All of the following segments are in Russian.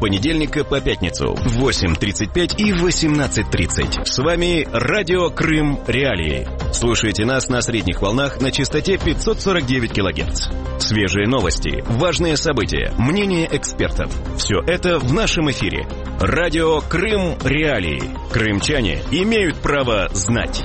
понедельника по пятницу в 8:35 и 18:30. С вами Радио Крым Реалии. Слушайте нас на средних волнах на частоте 549 кГц. Свежие новости, важные события, мнения экспертов. Все это в нашем эфире. Радио Крым Реалии. Крымчане имеют право знать.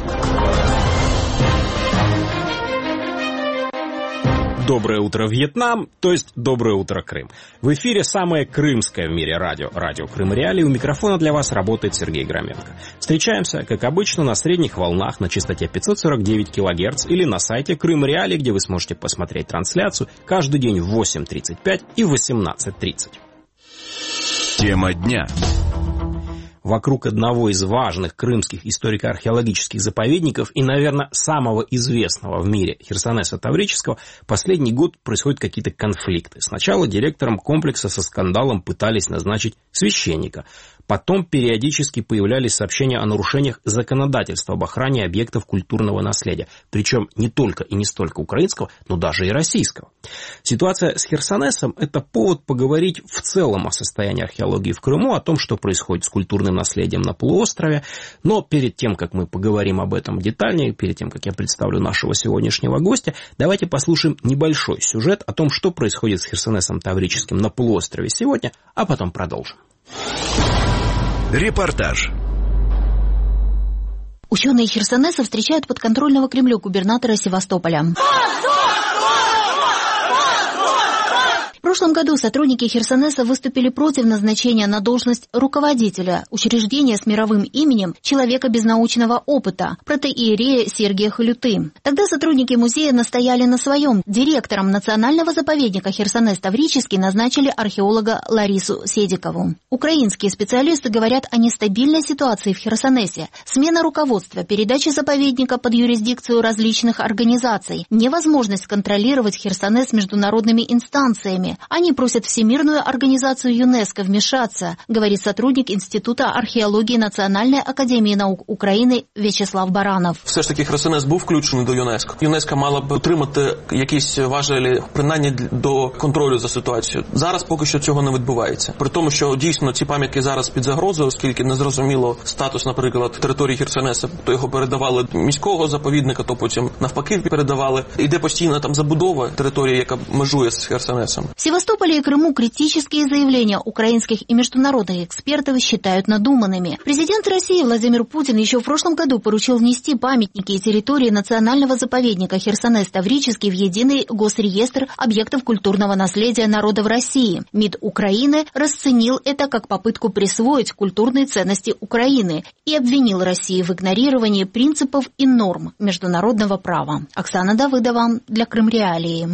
Доброе утро, Вьетнам, то есть доброе утро, Крым. В эфире самое крымское в мире радио Крым Реалии. У микрофона для вас работает Сергей Громенко. Встречаемся, как обычно, на средних волнах на частоте 549 кГц или на сайте Крым Реалии, где вы сможете посмотреть трансляцию каждый день в 8:35 и 18:30. Тема дня. Вокруг одного из важных крымских историко-археологических заповедников и, наверное, самого известного в мире Херсонеса Таврического последний год происходят какие-то конфликты. Сначала директором комплекса со скандалом пытались назначить священника. Потом периодически появлялись сообщения о нарушениях законодательства об охране объектов культурного наследия. Причем не только и не столько украинского, но даже и российского. Ситуация с Херсонесом – это повод поговорить в целом о состоянии археологии в Крыму, о том, что происходит с культурным наследием на полуострове. Но перед тем, как мы поговорим об этом детальнее, перед тем, как я представлю нашего сегодняшнего гостя, давайте послушаем небольшой сюжет о том, что происходит с Херсонесом Таврическим на полуострове сегодня, а потом продолжим. Репортаж. Ученые Херсонеса встречают подконтрольного Кремлю губернатора Севастополя. В прошлом году сотрудники Херсонеса выступили против назначения на должность руководителя учреждения с мировым именем человека без научного опыта, протоиерея Сергия Халюты. Тогда сотрудники музея настояли на своем. Директором национального заповедника Херсонес Таврический назначили археолога Ларису Седикову. Украинские специалисты говорят о нестабильной ситуации в Херсонесе. Смена руководства, передача заповедника под юрисдикцию различных организаций, невозможность контролировать Херсонес международными инстанциями. Они просят Всемирную организацию ЮНЕСКО вмешаться, говорит сотрудник Института археології Національної академії наук України В'ячеслав Баранов. Все ж таки Херсонес був включений до ЮНЕСКО. ЮНЕСКО мала б отримати якісь важелі, принаймні до контролю за ситуацією. Зараз поки що цього не відбувається. При тому, що дійсно ці пам'ятки зараз під загрозою, оскільки незрозуміло статус, наприклад, території Херсонеса, то його передавали міського заповідника, то потім навпаки передавали. Іде постійна там забудова території, яка межує з Херсонесом. В Севастополе и Крыму критические заявления украинских и международных экспертов считают надуманными. Президент России Владимир Путин еще в прошлом году поручил внести памятники и территории национального заповедника Херсонес Таврический в единый госреестр объектов культурного наследия народов России. МИД Украины расценил это как попытку присвоить культурные ценности Украины и обвинил Россию в игнорировании принципов и норм международного права. Оксана Давыдова для Крым Реалии.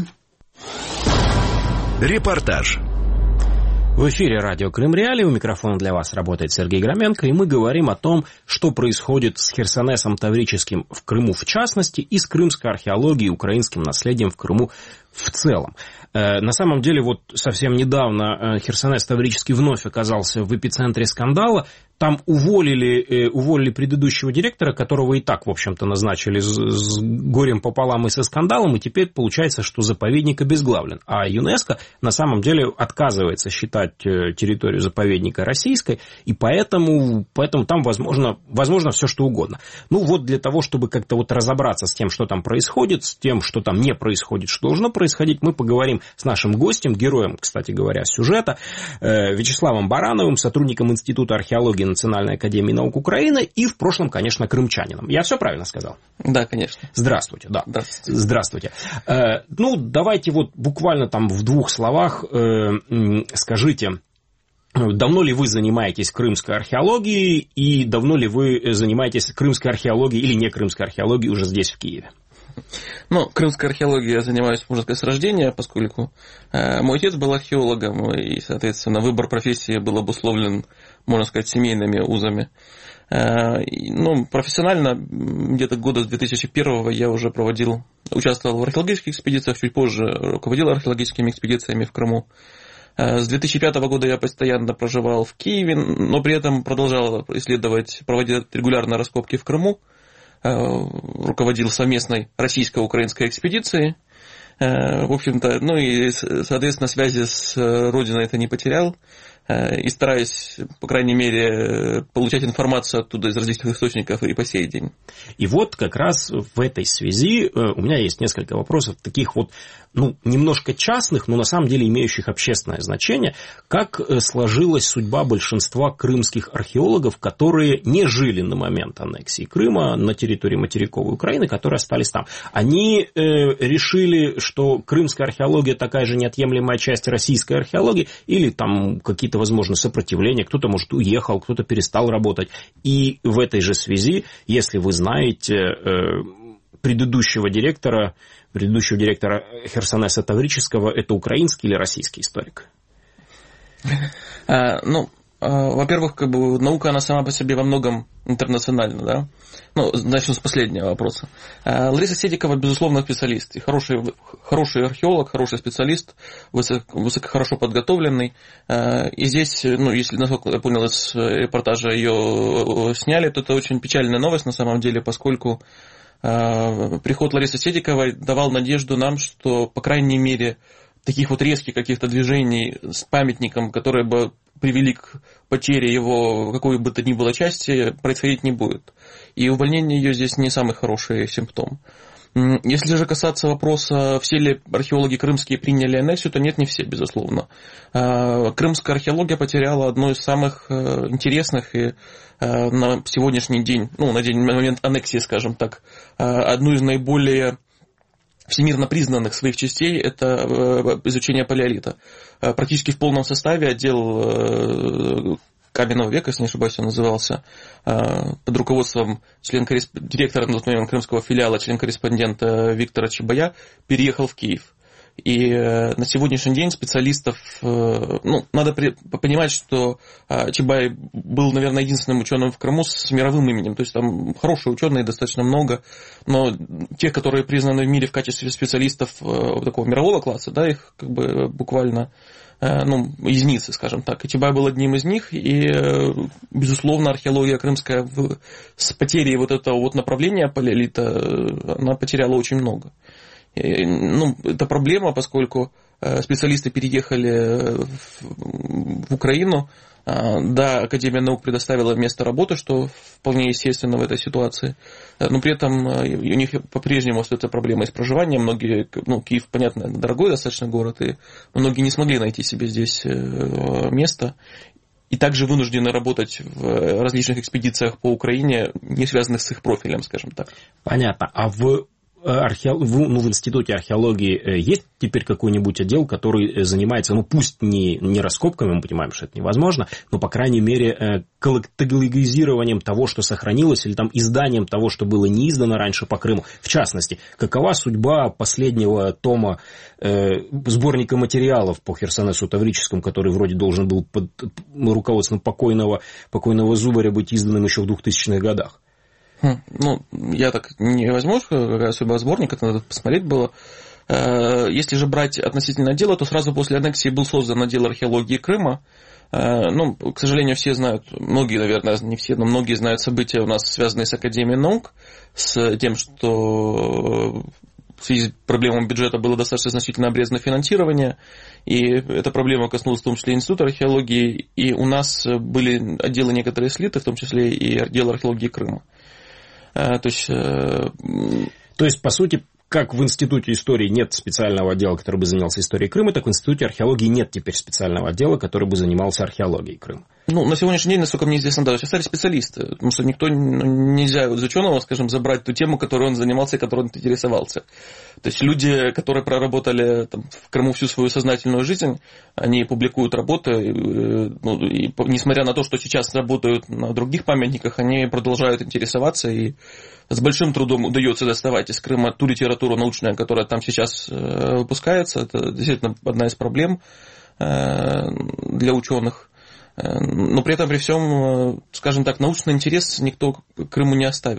Репортаж. В эфире радио Крым Реалии, у микрофона для вас работает Сергей Громенко, и мы говорим о том, что происходит с Херсонесом Таврическим в Крыму в частности и с крымской археологией и украинским наследием в Крыму в целом. На самом деле, вот совсем недавно Херсонес Таврический вновь оказался в эпицентре скандала. Там уволили предыдущего директора, которого и так, в общем-то, назначили с горем пополам и со скандалом, и теперь получается, что заповедник обезглавлен. А ЮНЕСКО на самом деле отказывается считать территорию заповедника российской, и поэтому там возможно все что угодно. Ну вот для того, чтобы как-то вот разобраться с тем, что там происходит, с тем, что там не происходит, что должно происходить, мы поговорим с нашим гостем, героем, кстати говоря, сюжета, Вячеславом Барановым, сотрудником Института археологии Национальной академии наук Украины и в прошлом, конечно, крымчанином. Я все правильно сказал? Да, конечно. Здравствуйте, да. Здравствуйте. Ну, давайте вот буквально там в двух словах скажите, давно ли вы занимаетесь крымской археологией и давно ли вы занимаетесь крымской археологией или не крымской археологией уже здесь, в Киеве? Ну, крымской археологией я занимаюсь, можно сказать, с рождения, поскольку мой отец был археологом, и, соответственно, выбор профессии был обусловлен, можно сказать, семейными узами. Ну, профессионально где-то года с 2001 я уже участвовал в археологических экспедициях, чуть позже руководил археологическими экспедициями в Крыму. С 2005 года я постоянно проживал в Киеве, но при этом продолжал исследовать, проводить регулярно раскопки в Крыму, руководил совместной российско-украинской экспедицией. в общем-то, ну и, соответственно, связи с родиной это не потерял, и стараюсь, по крайней мере, получать информацию оттуда из различных источников и по сей день. И вот как раз в этой связи у меня есть несколько вопросов, таких вот, ну, немножко частных, но на самом деле имеющих общественное значение. Как сложилась судьба большинства крымских археологов, которые не жили на момент аннексии Крыма на территории материковой Украины, которые остались там? Они решили, что крымская археология такая же неотъемлемая часть российской археологии, или там какие-то, возможно, сопротивления, кто-то, может, уехал, кто-то перестал работать. И в этой же связи, если вы знаете предыдущего директора Херсонеса Таврического, это украинский или российский историк? Ну, во-первых, как бы наука, она сама по себе во многом интернациональна, да? Ну, начну с последнего вопроса. Лариса Седикова, безусловно, специалист. И хороший археолог, хороший специалист, хорошо подготовленный. И здесь, ну, если, насколько я понял, из репортажа ее сняли, то это очень печальная новость на самом деле, поскольку приход Ларисы Седиковой давал надежду нам, что, по крайней мере, таких вот резких каких-то движений с памятником, которые бы привели к потере его какой бы то ни было части, происходить не будет. И увольнение ее здесь не самый хороший симптом. Если же касаться вопроса, все ли археологи крымские приняли аннексию, то нет, не все, безусловно. Крымская археология потеряла одно из самых интересных и на сегодняшний день, ну, на момент аннексии, скажем так, одну из наиболее всемирно признанных своих частей – это изучение палеолита. Практически в полном составе отдел каменного века, если не ошибаюсь, он назывался, под руководством директора на тот момент крымского филиала, член-корреспондента Виктора Чебая, переехал в Киев. И на сегодняшний день специалистов, ну, надо понимать, что Чебай был, наверное, единственным ученым в Крыму с мировым именем. То есть там хорошие ученые достаточно много, но тех, которые признаны в мире в качестве специалистов такого мирового класса, да, их как бы буквально, ну, единицы, скажем так. И Чебай был одним из них, и, безусловно, археология крымская с потерей вот этого вот направления палеолита, она потеряла очень много. Ну, это проблема, поскольку специалисты переехали в Украину. Да, Академия наук предоставила место работы, что вполне естественно в этой ситуации. Но при этом у них по-прежнему остается проблема с проживанием. Многие, ну, Киев, понятно, дорогой достаточно город, и многие не смогли найти себе здесь место. И также вынуждены работать в различных экспедициях по Украине, не связанных с их профилем, скажем так. Понятно. А в Институте археологии есть теперь какой-нибудь отдел, который занимается, ну пусть не раскопками, мы понимаем, что это невозможно, но, по крайней мере, каталогизированием того, что сохранилось, или там изданием того, что было не издано раньше по Крыму. В частности, какова судьба последнего тома сборника материалов по Херсонесу Таврическому, который вроде должен был под руководством покойного Зубаря быть изданным еще в 2000-х годах? Ну, я так не возьму, какая судьба сборника, это надо посмотреть было. Если же брать относительно дела, то сразу после аннексии был создан отдел археологии Крыма. Ну, к сожалению, все знают, многие, наверное, не все, но многие знают события у нас, связанные с Академией наук, с тем, что в связи с проблемами бюджета было достаточно значительно обрезано финансирование, и эта проблема коснулась в том числе Института археологии, и у нас были отделы некоторые слиты, в том числе и отдел археологии Крыма. То есть, по сути, как в Институте истории нет специального отдела, который бы занялся историей Крыма, так в Институте археологии нет теперь специального отдела, который бы занимался археологией Крыма. Ну, на сегодняшний день, насколько мне известно, да, остались специалисты, потому что нельзя из ученого, скажем, забрать ту тему, которой он занимался и которой он интересовался. То есть люди, которые проработали там в Крыму всю свою сознательную жизнь, они публикуют работы, ну, и несмотря на то, что сейчас работают на других памятниках, они продолжают интересоваться, и с большим трудом удается доставать из Крыма ту литературу научную, которая там сейчас выпускается. Это действительно одна из проблем для ученых. Но при этом, при всем, скажем так, научный интерес никто Крыму не оставил.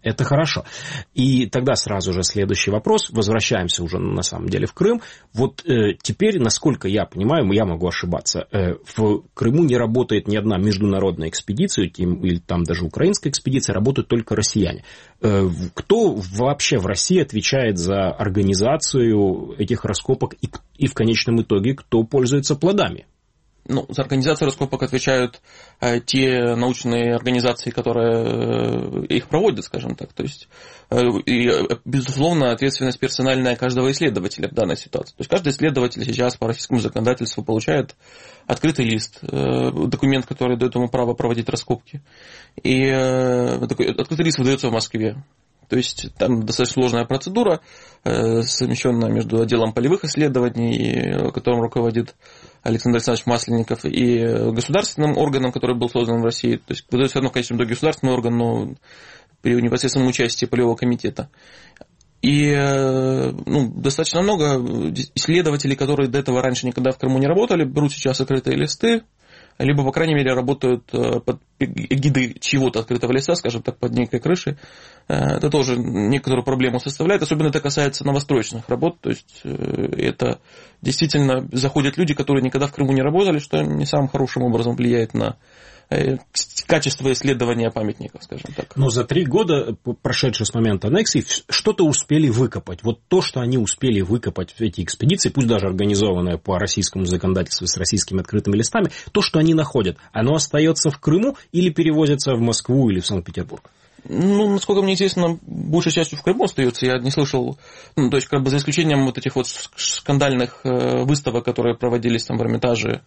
Это хорошо. И тогда сразу же следующий вопрос. Возвращаемся уже на самом деле в Крым. Вот теперь, насколько я понимаю, я могу ошибаться, в Крыму не работает ни одна международная экспедиция, или там даже украинская экспедиция, работают только россияне. Кто вообще в России отвечает за организацию этих раскопок и в конечном итоге кто пользуется плодами? За организацию раскопок отвечают те научные организации, которые их проводят, скажем так. То есть, и, безусловно, ответственность персональная каждого исследователя в данной ситуации. То есть, каждый исследователь сейчас по российскому законодательству получает открытый лист, документ, который дает ему право проводить раскопки. И открытый лист выдается в Москве. То есть там достаточно сложная процедура, совмещенная между отделом полевых исследований, которым руководит Александр Александрович Масленников, и государственным органом, который был создан в России. То есть выдается все равно в конечном итоге государственный орган, но при непосредственном участии полевого комитета. И достаточно много исследователей, которые до этого раньше никогда в Крыму не работали, берут сейчас открытые листы, либо, по крайней мере, работают под эгидой чего-то открытого листа, скажем так, под некой крышей. Это тоже некоторую проблему составляет. Особенно это касается новостроечных работ. То есть это действительно заходят люди, которые никогда в Крыму не работали, что не самым хорошим образом влияет на качество исследования памятников, скажем так. Но за 3 года, прошедшие с момента аннексии, что-то успели выкопать. Вот то, что они успели выкопать в эти экспедиции, пусть даже организованные по российскому законодательству с российскими открытыми листами, то, что они находят, оно остается в Крыму или перевозится в Москву или в Санкт-Петербург? Насколько мне известно, большей частью в Крыму остается. Я не слышал, то есть, за исключением вот этих вот скандальных выставок, которые проводились там в Эрмитаже,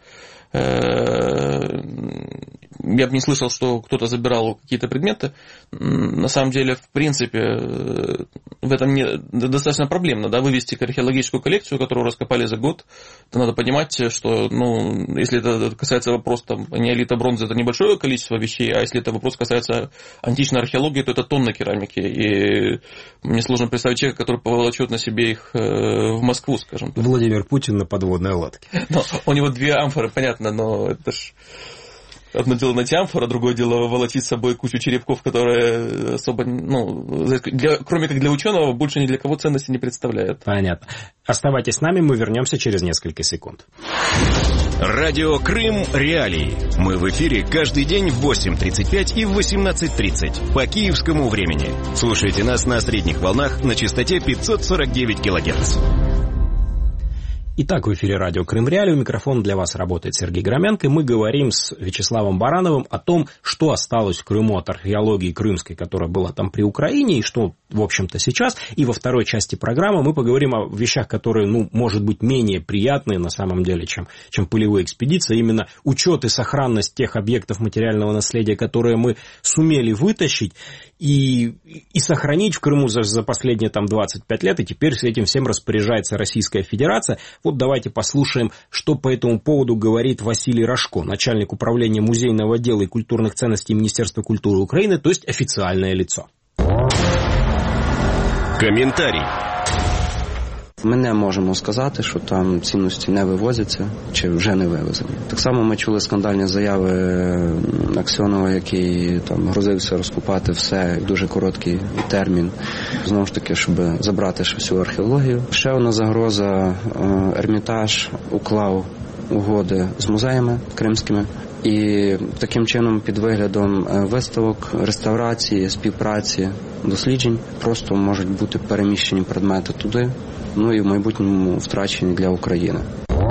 я бы не слышал, что кто-то забирал какие-то предметы. На самом деле, в принципе, в этом достаточно проблемно, вывести археологическую коллекцию, которую раскопали за год. То надо понимать, что, если это касается вопроса неолита, бронзы, это небольшое количество вещей, а если это вопрос касается античной археологии, то это тонны керамики. И мне сложно представить человека, который поволочет на себе их в Москву, скажем так. Владимир Путин на подводной лодке. У него 2 амфоры, понятно, но это ж... Одно дело найти амфору, другое дело волочить с собой кучу черепков, которые особо, кроме как для ученого, больше ни для кого ценности не представляют. Понятно. Оставайтесь с нами, мы вернемся через несколько секунд. Радио Крым Реалии. Мы в эфире каждый день в 8:35 и в 18:30 по киевскому времени. Слушайте нас на средних волнах на частоте 549 кГц. Итак, в эфире радио Крым Реалии. У микрофона для вас работает Сергей Громенко. И мы говорим с Вячеславом Барановым о том, что осталось в Крыму от археологии крымской, которая была там при Украине, и что, в общем-то, сейчас. И во второй части программы мы поговорим о вещах, которые, может быть, менее приятные на самом деле, чем полевые экспедиции. Именно учет и сохранность тех объектов материального наследия, которые мы сумели вытащить и сохранить в Крыму за последние 25 лет. И теперь с этим всем распоряжается Российская Федерация. Вот давайте послушаем, что по этому поводу говорит Василий Рожко, начальник управления музейного отдела и культурных ценностей Министерства культуры Украины, то есть официальное лицо. Комментарий. Ми не можемо сказати, що там цінності не вивозяться чи вже не вивезені. Так само ми чули скандальні заяви Аксьонова, який там грозився розкопати все в дуже короткий термін. Знову ж таки, щоб забрати всю археологію. Ще одна загроза. Ермітаж уклав угоди з музеями кримськими. І таким чином під виглядом виставок, реставрації, співпраці, досліджень просто можуть бути переміщені предмети туди, і в майбутньому втрачені для України.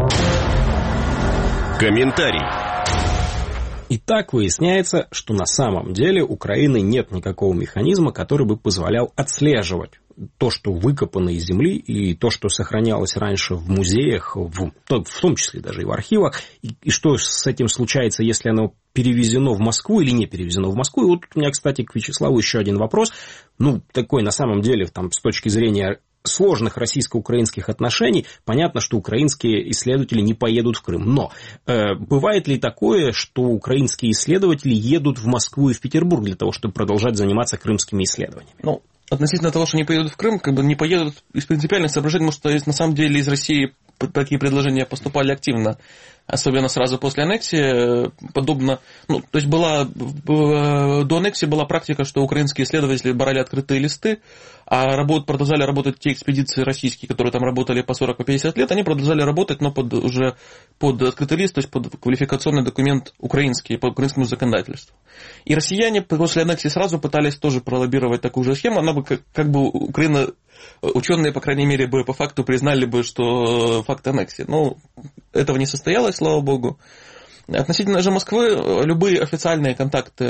Комментарий. Итак, выясняется, что на самом деле у Украины нет никакого механизма, который бы позволял отслеживать то, что выкопано из земли, и то, что сохранялось раньше в музеях, в том числе даже и в архивах, и что с этим случается, если оно перевезено в Москву или не перевезено в Москву. И вот у меня, кстати, к Вячеславу еще один вопрос, такой на самом деле, с точки зрения сложных российско-украинских отношений, понятно, что украинские исследователи не поедут в Крым. Но бывает ли такое, что украинские исследователи едут в Москву и в Петербург для того, чтобы продолжать заниматься крымскими исследованиями? Относительно того, что они поедут в Крым, не поедут из принципиальных соображений, потому что на самом деле из России такие предложения поступали активно особенно сразу после аннексии, подобно... Ну, то есть до аннексии была практика, что украинские исследователи брали открытые листы, а продолжали работать те экспедиции российские, которые там работали по 40-50 лет, они продолжали работать, но уже под открытый лист, то есть под квалификационный документ украинский, по украинскому законодательству. И россияне после аннексии сразу пытались тоже пролоббировать такую же схему, она бы как бы Украина... Ученые, по крайней мере, бы по факту признали бы, что факт аннексии. Но этого не состоялось, слава богу. Относительно же Москвы, любые официальные контакты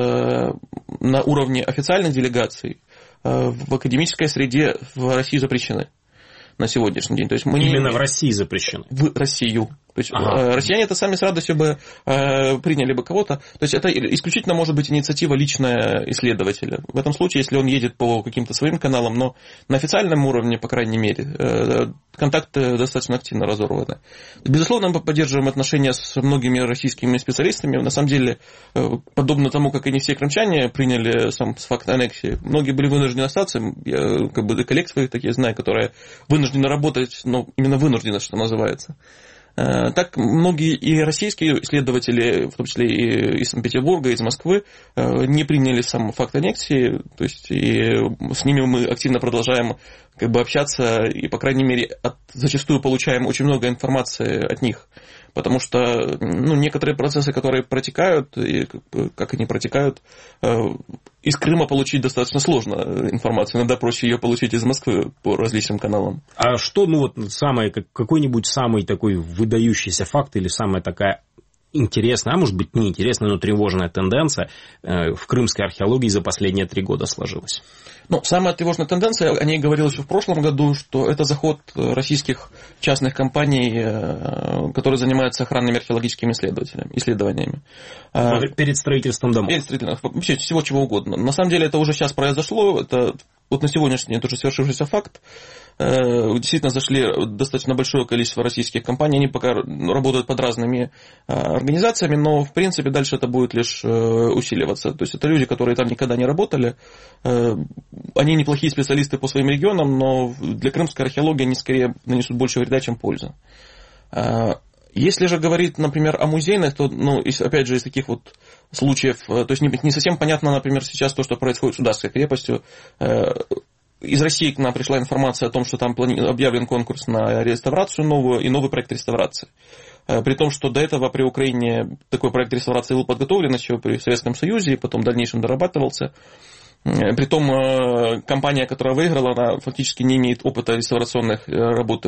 на уровне официальных делегаций в академической среде в России запрещены на сегодняшний день. То есть Именно в России запрещены? В Россию. То есть россияне это сами с радостью бы приняли бы кого-то. То есть это исключительно может быть инициатива личная исследователя. В этом случае, если он едет по каким-то своим каналам, но на официальном уровне, по крайней мере, контакты достаточно активно разорваны. Безусловно, мы поддерживаем отношения с многими российскими специалистами. На самом деле, подобно тому, как и не все крымчане приняли сам факт аннексии, многие были вынуждены остаться. Я как бы коллег своих таких знаю, которые вынуждены работать, но именно вынуждены, что называется. Так многие и российские исследователи, в том числе и из Санкт-Петербурга, из Москвы, не приняли сам факт аннексии, то есть и с ними мы активно продолжаем как бы общаться и, по крайней мере, зачастую получаем очень много информации от них, потому что некоторые процессы, которые протекают, и как они протекают, из Крыма получить достаточно сложно информацию, иногда проще ее получить из Москвы по различным каналам. А что, какой-нибудь самый такой выдающийся факт или самая такая интересная, а может быть неинтересная, но тревожная тенденция в крымской археологии за последние 3 года сложилась? Самая тревожная тенденция, о ней говорилось еще в прошлом году, что это заход российских частных компаний, которые занимаются охранными археологическими исследованиями. Перед строительством домов? Перед строительством, вообще всего чего угодно. На самом деле это уже сейчас произошло, это вот на сегодняшний день тоже свершившийся факт. Действительно зашли достаточно большое количество российских компаний, они пока работают под разными организациями, но в принципе дальше это будет лишь усиливаться. То есть это люди, которые там никогда не работали, они неплохие специалисты по своим регионам, но для крымской археологии они скорее нанесут больше вреда, чем пользы. Если же говорить, например, о музейных, то, опять же, из таких вот случаев, то есть не совсем понятно, например, сейчас то, что происходит с Сударской крепостью. Из России к нам пришла информация о том, что там объявлен конкурс на реставрацию новую и новый проект реставрации. При том, что до этого при Украине такой проект реставрации был подготовлен еще при Советском Союзе, и потом в дальнейшем дорабатывался. Притом компания, которая выиграла, она фактически не имеет опыта реставрационных работ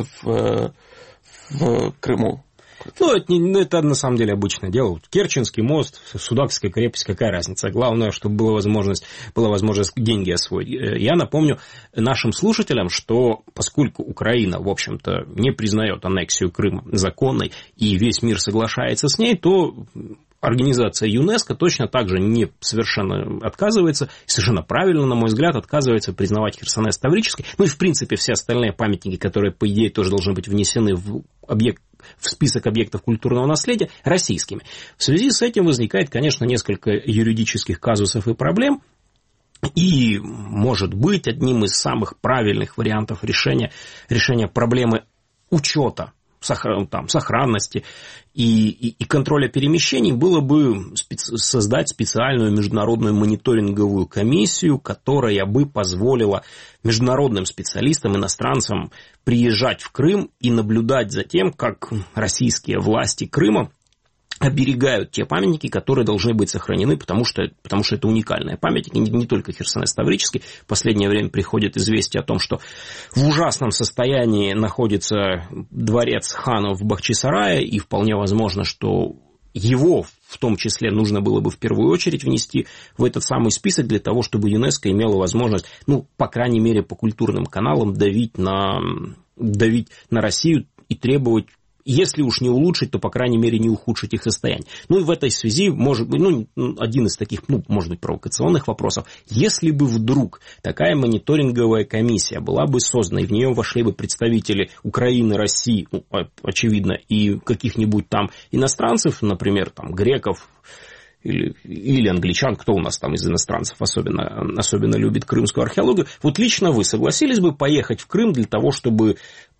в Крыму. Это на самом деле обычное дело. Керченский мост, Судакская крепость, какая разница? Главное, чтобы была возможность деньги освоить. Я напомню нашим слушателям, что поскольку Украина, в общем-то, не признает аннексию Крыма законной, и весь мир соглашается с ней, то организация ЮНЕСКО точно так же не совершенно отказывается, совершенно правильно, на мой взгляд, отказывается признавать Херсонес Таврический. И, в принципе, все остальные памятники, которые, по идее, тоже должны быть внесены в список объектов культурного наследия, российскими. В связи с этим возникает, конечно, несколько юридических казусов и проблем. И, может быть, одним из самых правильных вариантов решения проблемы учета сохранности и контроля перемещений было бы создать специальную международную мониторинговую комиссию, которая бы позволила международным специалистам, иностранцам приезжать в Крым и наблюдать за тем, как российские власти Крыма оберегают те памятники, которые должны быть сохранены, потому что это уникальные памятники, не только Херсонес Таврический. В последнее время приходит известие о том, что в ужасном состоянии находится дворец ханов в Бахчисарае, и вполне возможно, что его в том числе нужно было бы в первую очередь внести в этот самый список для того, чтобы ЮНЕСКО имела возможность, по крайней мере, по культурным каналам давить на Россию и требовать, если уж не улучшить, то, по крайней мере, не ухудшить их состояние. И в этой связи, может быть, один из таких, может быть, провокационных вопросов, если бы вдруг такая мониторинговая комиссия была бы создана, и в нее вошли бы представители Украины, России, очевидно, и каких-нибудь там иностранцев, например, греков, или англичан, кто у нас там из иностранцев особенно любит крымскую археологию, лично вы согласились бы поехать в Крым для того, чтобы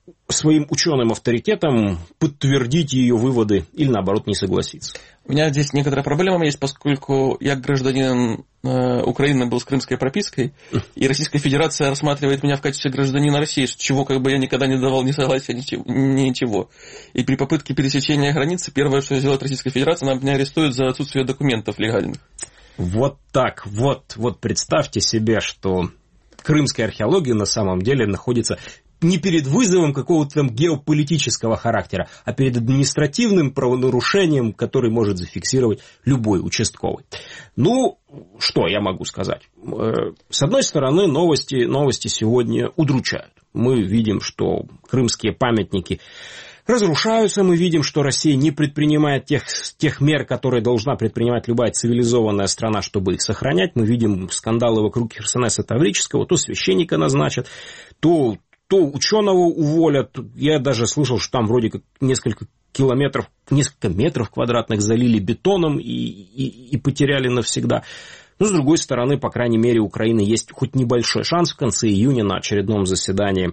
своим ученым авторитетом подтвердить ее выводы или, наоборот, не согласиться. У меня здесь некоторая проблема есть, поскольку я гражданин Украины был с крымской пропиской, и Российская Федерация рассматривает меня в качестве гражданина России, чего как бы я никогда не давал ни согласия, ничего. И при попытке пересечения границы первое, что сделает Российская Федерация, она меня арестует за отсутствие документов легальных. Вот так, вот представьте себе, что крымская археология на самом деле находится не перед вызовом какого-то там геополитического характера, а перед административным правонарушением, который может зафиксировать любой участковый. Ну, что я могу сказать? С одной стороны, новости сегодня удручают. Мы видим, что крымские памятники разрушаются, мы видим, что Россия не предпринимает тех мер, которые должна предпринимать любая цивилизованная страна, чтобы их сохранять. Мы видим скандалы вокруг Херсонеса Таврического, то священника назначат, то ученого уволят. Я даже слышал, что там вроде как несколько метров квадратных залили бетоном и потеряли навсегда. Но, с другой стороны, по крайней мере, у Украины есть хоть небольшой шанс в конце июня на очередном заседании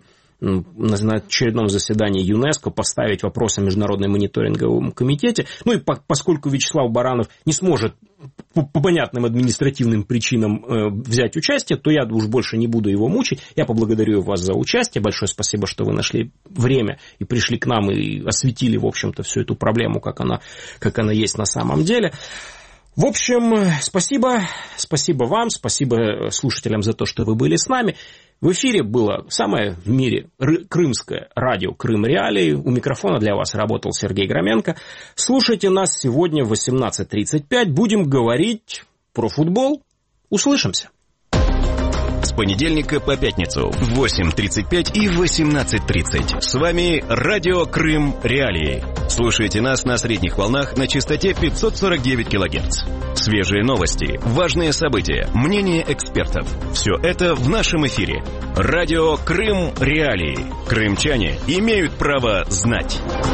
ЮНЕСКО поставить вопрос о Международном мониторинговом комитете. Ну и поскольку Вячеслав Баранов не сможет по понятным административным причинам взять участие, то я уж больше не буду его мучить. Я поблагодарю вас за участие. Большое спасибо, что вы нашли время и пришли к нам и осветили, в общем-то, всю эту проблему, как она есть на самом деле. В общем, спасибо вам, спасибо слушателям за то, что вы были с нами. В эфире было самое в мире крымское радио «Крым Реалии». У микрофона для вас работал Сергей Громенко. Слушайте нас сегодня в 18:35. Будем говорить про футбол. Услышимся. С понедельника по пятницу в 8:35 и 18:30. С вами радио «Крым Реалии». Слушайте нас на средних волнах на частоте 549 кГц. Свежие новости, важные события, мнения экспертов. Все это в нашем эфире. Радио «Крым Реалии». Крымчане имеют право знать.